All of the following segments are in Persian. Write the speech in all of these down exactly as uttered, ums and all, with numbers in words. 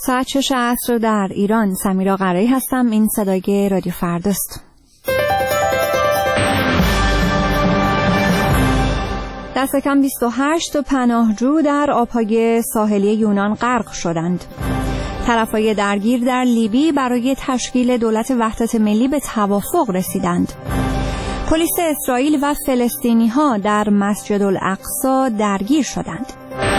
ساعت شش عصر در ایران. سمیرا قرایی هستم. این صدای رادیو فرداست. دست کم بیست و هشت پناهجو در آبهای ساحلی یونان غرق شدند. طرفای درگیر در لیبی برای تشکیل دولت وحدت ملی به توافق رسیدند. پلیس اسرائیل و فلسطینی‌ها در مسجد الاقصی درگیر شدند.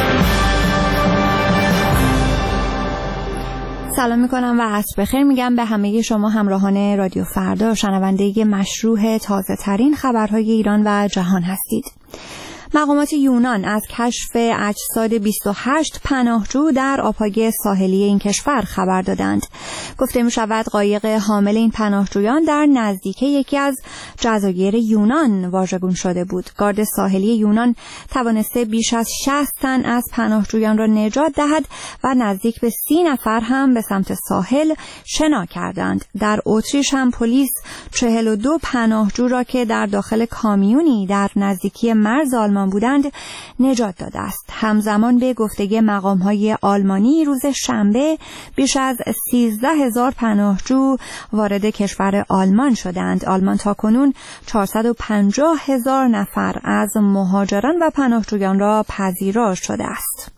سلام میکنم و عصر بخیر میگم به همه شما همراهان رادیو فردا، شنونده مشروع تازه ترین خبرهای ایران و جهان هستید. مقامات یونان از کشف اجساد بیست و هشت پناهجو در آبهای ساحلی این کشور خبر دادند. گفته می شود قایق حامل این پناهجویان در نزدیکی یکی از جزایر یونان واژگون شده بود. گارد ساحلی یونان توانسته بیش از شصت تن از پناهجویان را نجات دهد و نزدیک به سی نفر هم به سمت ساحل شنا کردند. در اتریش هم پلیس چهل و دو پناهجو را که در داخل کامیونی در نزدیکی مرز آلمان بودند نجات داده است. همزمان به گفته مقام‌های آلمانی روز شنبه بیش از سیزده هزار پناهجو وارد کشور آلمان شدند. آلمان تاکنون چهارصد و پنجاه هزار نفر از مهاجران و پناهجویان را پذیرا شده است.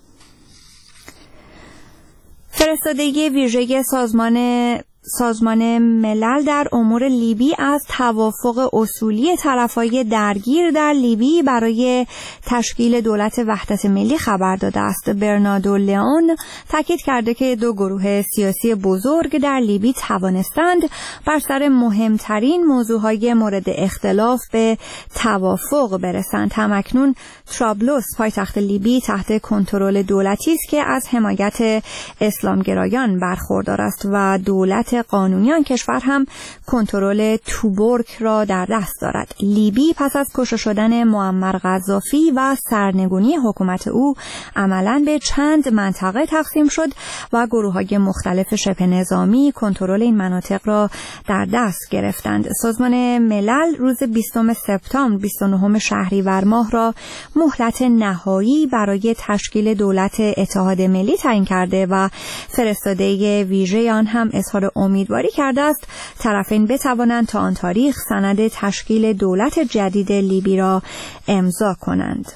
فرستادگی ویژه سازمان سازمان ملل در امور لیبی از توافق اصولی طرفای درگیر در لیبی برای تشکیل دولت وحدت ملی خبر داده است. برناردو لئون تاکید کرده که دو گروه سیاسی بزرگ در لیبی توانستند بر سر مهمترین موضوعهای مورد اختلاف به توافق برسند. همکنون طرابلس پایتخت لیبی تحت کنترل دولتی است که از حمایت اسلامگرایان برخوردار است و دولت قانونیان کشور هم کنترل توبرک را در دست دارد. لیبی پس از کشته شدن معمر قذافی و سرنگونی حکومت او عملاً به چند منطقه تقسیم شد و گروه‌های مختلف شبه نظامی کنترل این مناطق را در دست گرفتند. سازمان ملل روز بیستم سپتامبر بیست و نهم شهریور ماه را مهلت نهایی برای تشکیل دولت اتحاد ملی تعیین کرده و فرستاده ویژه آن هم اظهار امیدواری کرده است طرفین بتوانند تا آن تاریخ سند تشکیل دولت جدید لیبی را امضا کنند.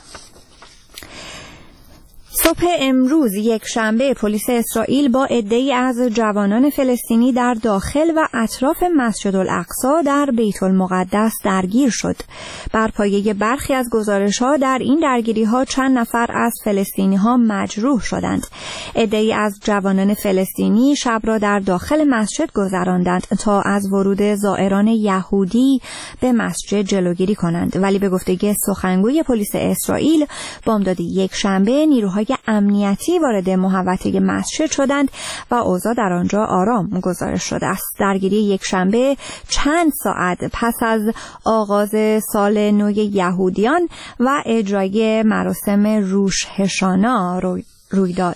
صبح امروز یک شنبه پلیس اسرائیل با عده‌ای از جوانان فلسطینی در داخل و اطراف مسجد الاقصی در بیت المقدس درگیر شد. بر پایه برخی از گزارش‌ها در این درگیری‌ها چند نفر از فلسطینی‌ها مجروح شدند. عده‌ای از جوانان فلسطینی شب را در داخل مسجد گذراندند تا از ورود زائران یهودی به مسجد جلوگیری کنند، ولی به گفته سخنگوی پلیس اسرائیل بامداد یک شنبه نیروهای امنیتی وارد محوطه مسجد شدند و اوضاع در آنجا آرام گزارش شده است. درگیری یک شنبه چند ساعت پس از آغاز سال نو یهودیان و اجرای مراسم روش هشانا روی داد.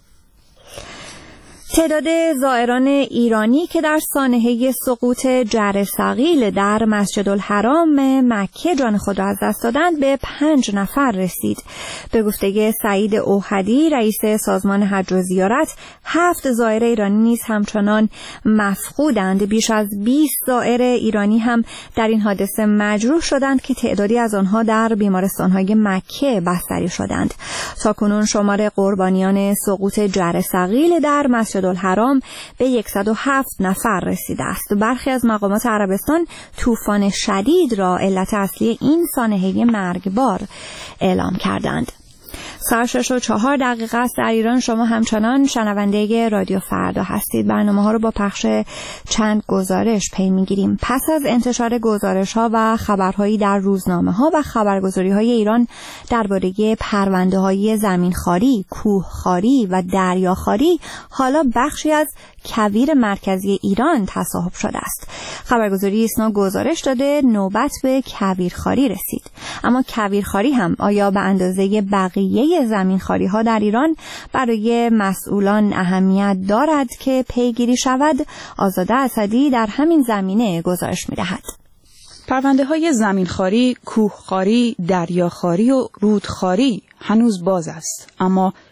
تعداد زائران ایرانی که در سانحه سقوط جره ثقیل در مسجد الحرام مکه جان خود را از دست دادند به پنج نفر رسید. به گفته سعید اوحدی رئیس سازمان حج و زیارت، هفت زائر ایرانی نیز همچنان مفقودند. بیش از بیست زائر ایرانی هم در این حادثه مجروح شدند که تعدادی از آنها در بیمارستان‌های مکه بستری شدند. تاکنون شمار قربانیان سقوط جره ثقیل در مسجد الحرام به صد و هفت نفر رسیده است. برخی از مقامات عربستان طوفان شدید را علت اصلی این سانحه مرگبار اعلام کردند. ساعت شش و چهار دقیقه است در ایران. شما همچنان شنونده رادیو فردا هستید. برنامه ها رو با پخش چند گزارش پی میگیریم. پس از انتشار گزارش ها و خبرهایی در روزنامه ها و خبرگزاری های ایران درباره پرونده های زمینخواری، کوهخواری و دریاخواری، حالا بخشی از کویر مرکزی ایران تصاحب شده است. خبرگزاری ایسنا گزارش داده نوبت به کویرخواری رسید. اما کویرخواری هم آیا به اندازه بقیه زمینخواری ها در ایران برای مسئولان اهمیت دارد که پیگیری شود؟ آزاده اسدی در همین زمینه گزارش می دهد. پرونده های زمینخواری، کوهخواری، دریاخواری و رودخواری هنوز باز است، اما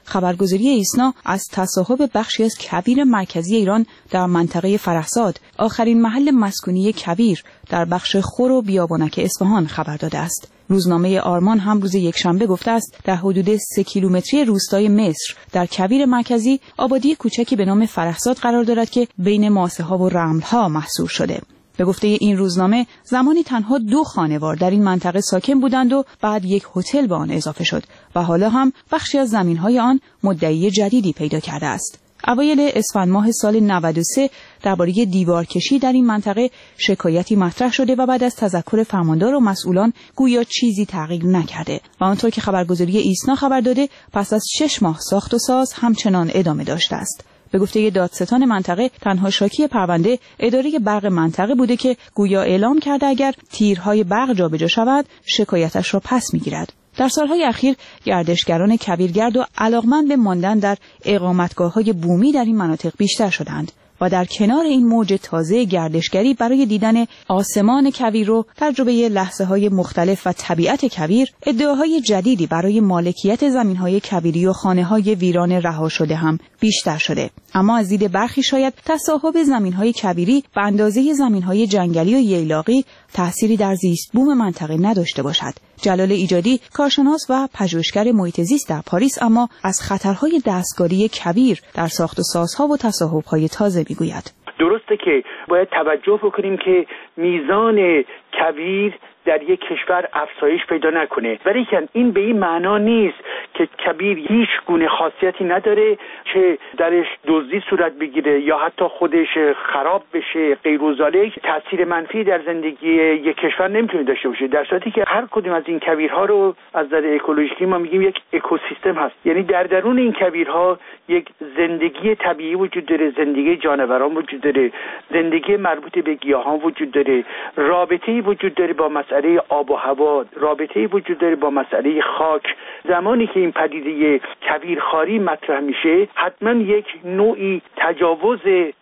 خبرگزاری ایسنا از تصاحب بخشی از کویر مرکزی ایران در منطقه فرهزاد، آخرین محل مسکونی کویر در بخش خور و بیابانک اصفهان خبر داده است. روزنامه آرمان هم روز یکشنبه گفته است در حدود سه کیلومتری روستای مصر در کویر مرکزی آبادی کوچکی به نام فرهزاد قرار دارد که بین ماسه‌ها و رمل‌ها محصور شده. به گفته این روزنامه زمانی تنها دو خانوار در این منطقه ساکن بودند و بعد یک هتل به آن اضافه شد و حالا هم بخشی از زمین‌های آن مدعی جدیدی پیدا کرده است. اوایل اسفند ماه سال نود و سه درباره دیوارکشی در این منطقه شکایتی مطرح شده و بعد از تذکر فرماندار و مسئولان گویا چیزی تغییر نکرده و آنطور که خبرگزاری ایسنا خبر داده پس از شش ماه ساخت و ساز همچنان ادامه داشته است. به گفته دادستان منطقه تنها شاکی پرونده اداره برق منطقه بوده که گویا اعلام کرده اگر تیرهای برق جابجا شود شکایتش را پس میگیرد. در سالهای اخیر گردشگران کویرگرد و علاقمند به ماندن در اقامتگاه‌های بومی در این مناطق بیشتر شدند و در کنار این موج تازه گردشگری برای دیدن آسمان کویر و تجربه لحظه‌های مختلف و طبیعت کویر، ادعاهای جدیدی برای مالکیت زمین‌های کویری و خانه‌های ویران رها شده هم بیشتر شده. اما از دید برخی شاید تصاحب زمین‌های کویری به اندازه زمین‌های جنگلی و ییلاقی تأثیری در زیست بوم منطقه نداشته باشد. جلال ایجادی، کارشناس و پژوهشگر محیط زیست در پاریس، اما از خطرهای دستکاری کویر در ساخت و سازها و تصاحب‌های تازه میگوید. درسته که باید توجه بکنیم که میزان کویر در یک کشور افزایش پیدا نکنه، ولی این به این معنا نیست که کویر هیچ گونه خاصیتی نداره که درش دزدی صورت بگیره یا حتی خودش خراب بشه. غیر از ذالک تاثیر منفی در زندگی یک کشور نمیتونه داشته باشه، در صورتی که هر کدوم از این کویرها رو از نظر اکولوژیکی ما میگیم یک اکوسیستم هست، یعنی در درون این کویرها یک زندگی طبیعی وجود داره، زندگی جانوران وجود داره، زندگی مربوط به گیاهان وجود داره، رابطه‌ای وجود داره با مسئله آب و هوا، رابطه‌ای وجود داره با مسئله خاک. زمانی که این پدیده کویرخواری مطرح میشه حتما یک نوعی تجاوز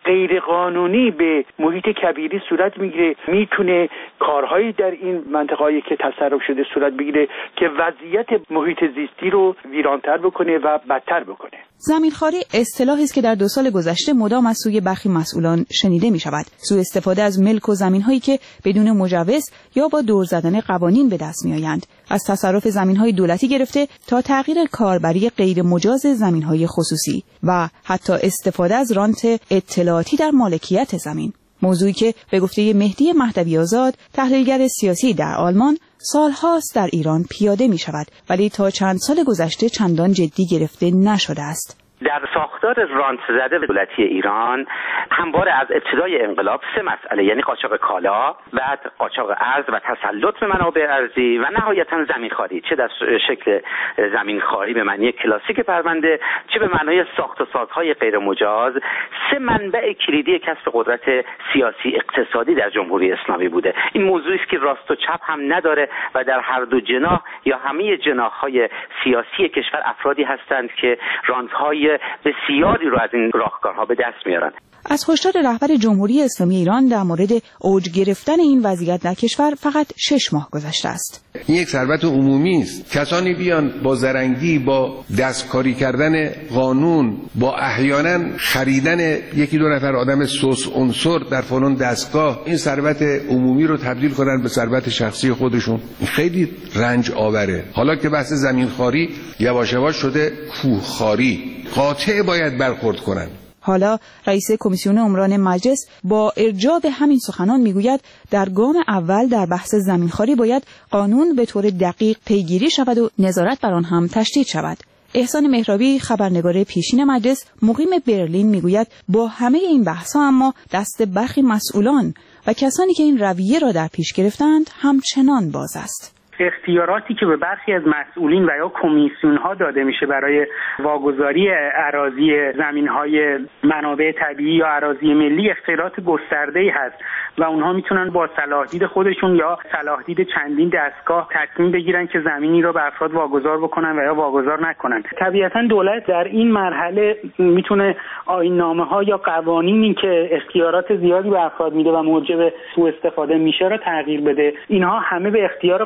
غیرقانونی به محیط کویری صورت میگیره، میتونه کارهایی در این منطقه‌ای که تصرف شده صورت بگیره که وضعیت محیط زیستی رو ویرانتر بکنه و بدتر بکنه. زمینخواری اصطلاحی است که در دو سال گذشته مدام از سوی برخی مسئولان شنیده می شود. سوء استفاده از ملک و زمین‌هایی که بدون مجوز یا با دور زدن قوانین به دست می آیند. از تصرف زمین‌های دولتی گرفته تا تغییر کاربری غیر مجاز زمین‌های خصوصی و حتی استفاده از رانت اطلاعاتی در مالکیت زمین. موضوعی که به گفته مهدی مهدوی آزاد، تحلیلگر سیاسی در آلمان، سالهاست در ایران پیاده می شود ولی تا چند سال گذشته چندان جدی گرفته نشده است. در ساختار رانت زده دولتی ایران همواره از ابتدای انقلاب سه مسئله، یعنی قاچاق کالا، بعد قاچاق ارز و تسلط به منابع ارضی و نهایتاً زمینخواری، چه در شکل زمینخواری به معنی کلاسیک پرونده چه به معنای ساخت و سازهای غیر مجاز، سه منبع کلیدی کسب قدرت سیاسی اقتصادی در جمهوری اسلامی بوده. این موضوعی است که راست و چپ هم نداره و در هر دو جناح یا همه جناح‌های سیاسی کشور افرادی هستند که رانت‌های بسیاری رو از این راهکارها به دست میارن. از هشدار رهبر جمهوری اسلامی ایران در مورد اوج گرفتن این وضعیت در کشور فقط شش ماه گذشته است. این یک ثروت عمومی است. کسانی بیان با زرنگی، با دستکاری کردن قانون، با احیانا خریدن یکی دو نفر آدم سوس عنصر در فلان دستگاه این ثروت عمومی رو تبدیل کنن به ثروت شخصی خودشون، خیلی رنج آوره. حالا که بحث زمینخواری یواش یواش شده کوهخواری، قاطع باید برخورد کنن. حالا رئیس کمیسیون عمران مجلس با ارجاع به همین سخنان میگوید در گام اول در بحث زمینخواری باید قانون به طور دقیق پیگیری شود و نظارت بر آن هم تشدید شود. احسان مهرابی، خبرنگار پیشین مجلس مقیم برلین، میگوید با همه این بحث‌ها اما دست برخی مسئولان و کسانی که این رویه را در پیش گرفتند همچنان باز است. اختیاراتی که به برخی از مسئولین و یا کمیسیون‌ها داده میشه برای واگذاری اراضی زمین‌های منابع طبیعی یا اراضی ملی اختیارات گسترده‌ای هست و اونها میتونن با صلاح دید خودشون یا صلاح دید چندین دستگاه تصمیم بگیرن که زمینی رو به افراد واگذار بکنن و یا واگذار نکنن. طبیعتاً دولت در این مرحله میتونه آیین‌نامه‌ها یا قوانینی که اختیارات زیادی به افراد میده و موجب سوء استفاده میشه رو تغییر بده. اینها همه به اختیار قوه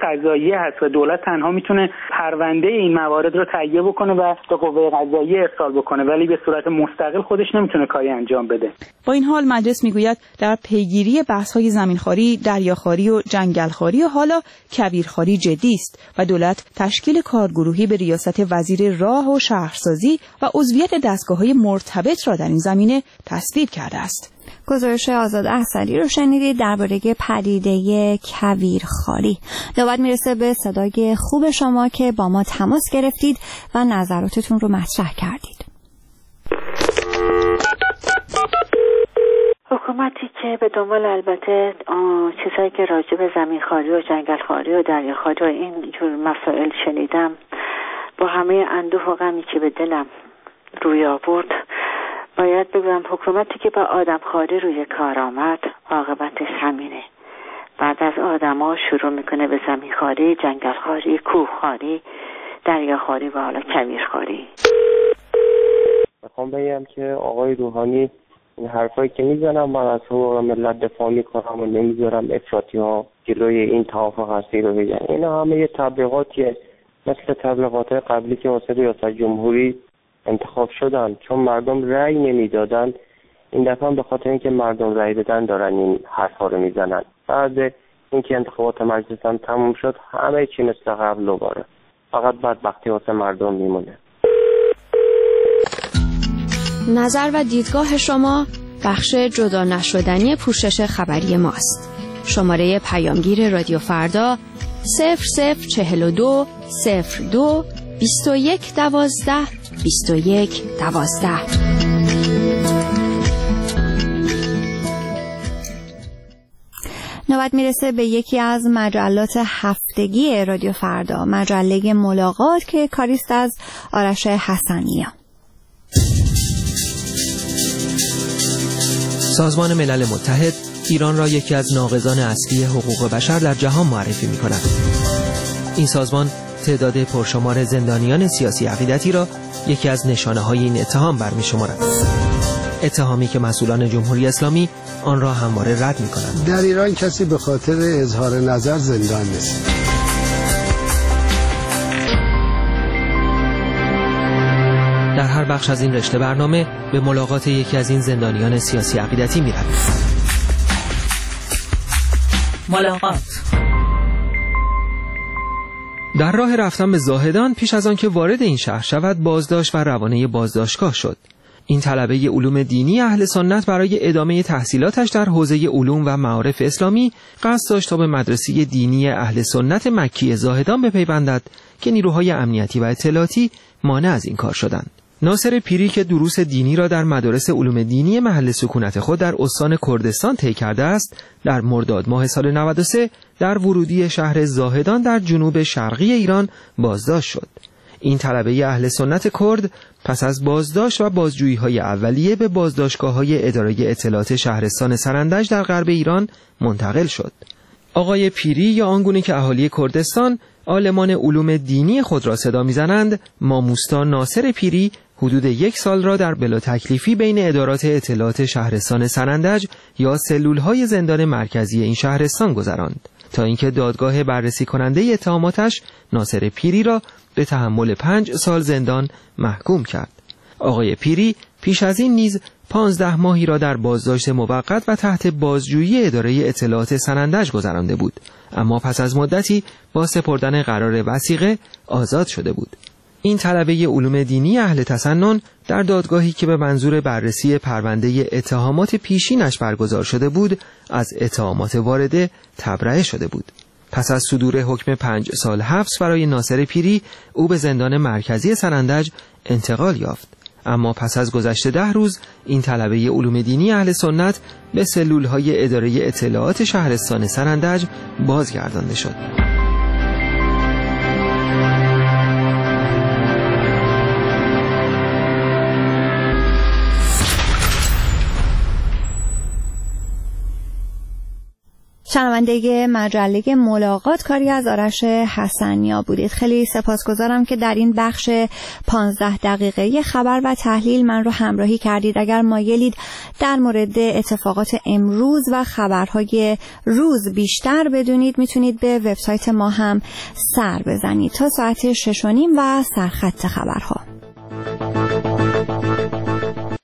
قضاییه هست و دولت تنها میتونه پرونده این موارد رو تهیه بکنه و به قوه قضاییه ارسال بکنه، ولی به صورت مستقل خودش نمیتونه کاری انجام بده. با این حال مجلس میگوید در پیگیری بحث‌های زمینخواری، دریاخواری و جنگلخواری و حالا کویرخواری جدی است و دولت تشکیل کارگروهی به ریاست وزیر راه و شهرسازی و عضویت دستگاه‌های مرتبط را در این زمینه تصویب کرده است. گزارش آزاد احصری رو شنیدید درباره پدیده کویرخواری. نوبت میرسه به صدای خوب شما که با ما تماس گرفتید و نظراتتون رو مطرح کردید. حکومتی که به دنبال البته چیزایی که راجع به زمینخواری و جنگلخواری و دریاخواری و این جور مسائل شنیدم، با همه اندوه و غمی که به دلم روی آورد، باید بگم حکومتی که با آدمخواری روی کار آمد عاقبتش همینه. بعد از آدما شروع میکنه به زمینخواری، جنگلخواری، کوهخواری، دریاخواری و حالا کویرخواری. میخوام بگم که آقای روحانی این حرفایی که میزنم من از حقوق ملت دفاع میکنم و نمیذارم افراطی ها جلوی این توافق هستی رو بگن. اینا همه یه تبلیغاتیه، مثل تبلیغات قبلی که واسه ریاست جمهوری انتخاب شدن، چون مردم رأی نمیدادن. این دفعه به خاطر اینکه مردم رأی بدن دارن این حرفا رو میزنن. بعد اینکه انتخابات مجلس هم تموم شد همه چی مثل قبل دوباره، فقط بدبختی واسه مردم میمونه. نظر و دیدگاه شما بخش جدا نشدنی پوشش خبری ماست. شماره پیامگیر رادیو فردا صفر صفر چهل و دو صفر دو بیست و یک دوازده بیست و یک دوازده. نوبت میرسه به یکی از مجلات هفتگی رادیو فردا، مجله ملاقات که کاریست از آرش حسنی‌ها. سازمان ملل متحد ایران را یکی از ناقضان اصلی حقوق بشر در جهان معرفی می کند. این سازمان تعداد پرشمار زندانیان سیاسی عقیدتی را یکی از نشانه‌های این اتهام برمی شمارد. اتهامی که مسئولان جمهوری اسلامی آن را همواره رد می کنند. در ایران کسی به خاطر اظهار نظر زندان نیست. در هر بخش از این رشته برنامه به ملاقات یکی از این زندانیان سیاسی عقیدتی می رویم. ملاقات. در راه رفتن به زاهدان پیش از آن که وارد این شهر شود بازداشت و روانه بازداشتگاه شد. این طلبه علوم دینی اهل سنت برای ادامه تحصیلاتش در حوزه علوم و معارف اسلامی قصد داشت تا به مدرسه دینی اهل سنت مکی زاهدان بپیوندد که نیروهای امنیتی و اطلاعاتی مانع از این کار شدند. ناصر پیری که دروس دینی را در مدارس علوم دینی محل سکونت خود در استان کردستان طی کرده است، در مرداد ماه سال نود و سه در ورودی شهر زاهدان در جنوب شرقی ایران بازداشت شد. این طلبه اهل سنت کرد پس از بازداشت و بازجویی‌های اولیه به بازداشتگاه‌های اداره اطلاعات شهرستان سرندج در غرب ایران منتقل شد. آقای پیری یا آنگونه که اهالی کردستان عالمان علوم دینی خود را صدا می‌زنند، ماموستا ناصر پیری حدود یک سال را در بلا تکلیفی بین ادارات اطلاعات شهرستان سرندج یا سلول‌های زندان مرکزی این شهرستان گذراند تا اینکه دادگاه بررسی کننده اتهاماتش ناصر پیری را به تحمل پنج سال زندان محکوم کرد. آقای پیری پیش از این نیز پانزده ماهی را در بازداشت موقت و تحت بازجویی اداره اطلاعات سرندج گذرانده بود، اما پس از مدتی با سپردن قرار وثیقه آزاد شده بود. این طلبه علوم دینی اهل تسنن در دادگاهی که به منظور بررسی پرونده اتهامات پیشینش برگزار شده بود از اتهامات وارده تبرئه شده بود. پس از صدور حکم پنج سال حبس برای ناصر پیری او به زندان مرکزی سرندج انتقال یافت، اما پس از گذشت ده روز این طلبه علوم دینی اهل سنت به سلول‌های اداره اطلاعات شهرستان سرندج بازگردانده شد. شنونده مجله ملاقات کاری از آرش حسنیا بودید. خیلی سپاسگزارم که در این بخش پانزده دقیقه خبر و تحلیل من رو همراهی کردید. اگر مایلید در مورد اتفاقات امروز و خبرهای روز بیشتر بدونید میتونید به وبسایت ما هم سر بزنید. تا ساعت شش و نیم و سرخط خبرها.